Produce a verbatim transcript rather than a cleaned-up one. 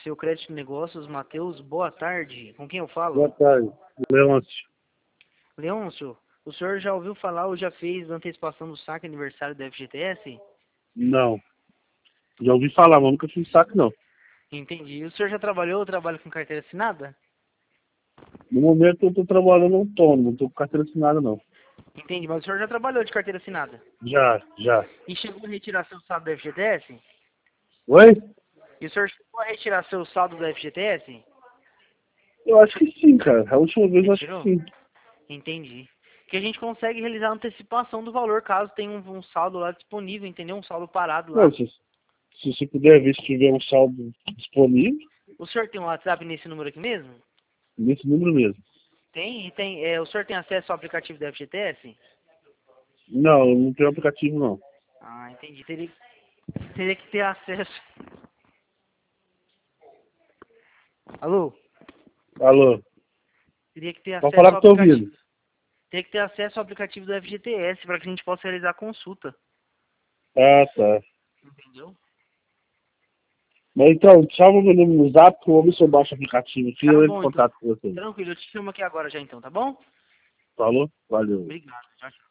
seu crédito de negócios, Matheus. Boa tarde. Com quem eu falo? Boa tarde, Leôncio. Leôncio, o senhor já ouviu falar ou já fez antecipação do saque aniversário da F G T S? Não. Já ouvi falar, mas nunca fiz saque, não. Entendi. O senhor já trabalhou ou trabalha com carteira assinada? No momento eu estou trabalhando autônomo, não estou com carteira assinada, não. Entendi, mas o senhor já trabalhou de carteira assinada? Já, já. E chegou a retirar seu saldo da F G T S? Oi? E o senhor chegou a retirar seu saldo da F G T S? Eu acho que sim, cara. A última vez eu acho Retirou? que sim. Entendi. Que a gente consegue realizar a antecipação do valor caso tenha um, um saldo lá disponível, entendeu? Um saldo parado lá. Não, se, se você puder ver se tiver um saldo disponível, O senhor tem um WhatsApp nesse número aqui mesmo? nesse número mesmo. Tem? E tem, é, o senhor tem acesso ao aplicativo da F G T S? Não, eu não tenho aplicativo, não. Ah, entendi. Teria, teria que ter acesso. Alô? Alô? Teria que ter Pode acesso falar que ao estou aplicativo. ouvindo. Teria que ter acesso ao aplicativo da F G T S para que a gente possa realizar a consulta. Ah, tá. Entendeu? Mas então, salva meu número no zap que eu vou ver se eu baixo o aplicativo aqui e Tá eu entro em bom, então. contato com você. Tranquilo, eu te chamo aqui agora já então, tá bom? Falou? Valeu. Obrigado. Tchau, tchau.